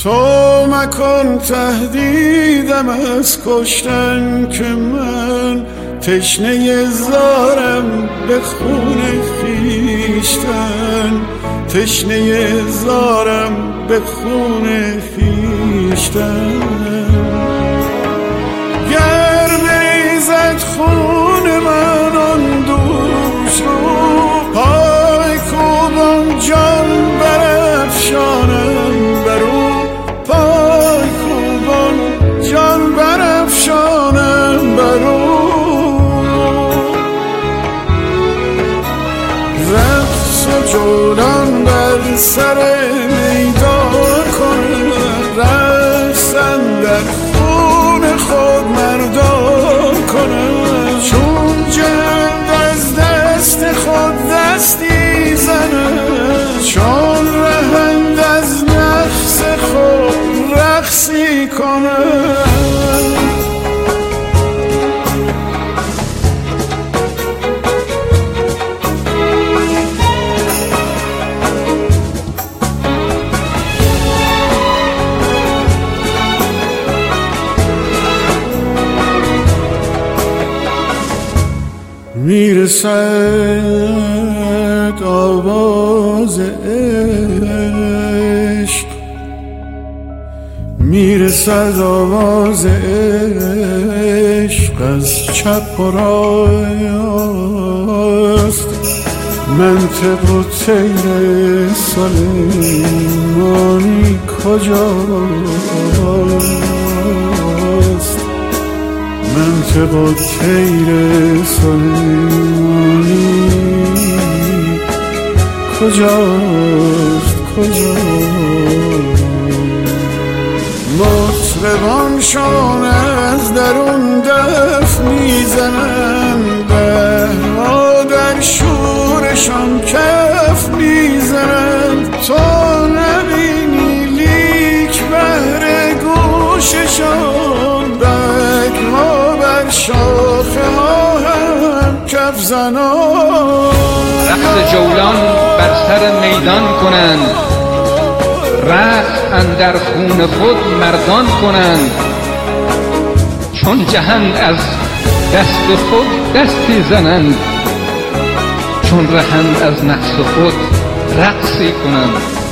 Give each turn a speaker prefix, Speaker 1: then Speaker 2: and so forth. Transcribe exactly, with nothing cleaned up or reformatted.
Speaker 1: تو مکن تهدیدم از کشتن که من تشنه زارم به خون خویشتن، تشنه زارم به خون خویشتن. گر بریزد خون من آن دوش رو، پای کوبان جان برافشانم برو، پای کوبان جان برافشانم برو. رقص و جولان بر سر میدان کنم، رقصن در خون خود مردان کنم. چون جهند از دست خود دستی زنم، چون رهند از نفس خود رقصی کنم. میرسد آواز عشق، میرسد آواز عشق از چپ و راست. منطق و طیر سلیمانی کجاست؟ منطق و طیر سلیمانی کجاست کجاست؟ مطربانشان از درون دف میزنن، بهرها در شورشان کف میزنن. تو نبینی لیک بهر گوششان، بگها بر شاخه ها هم کف زنان.
Speaker 2: رقص جولان بر سر میدان کنند، رقص اندر خون خود مردان کنند. چون جهند از دست خود دستی زنند، چون رهند از نفس خود رقصی کنند.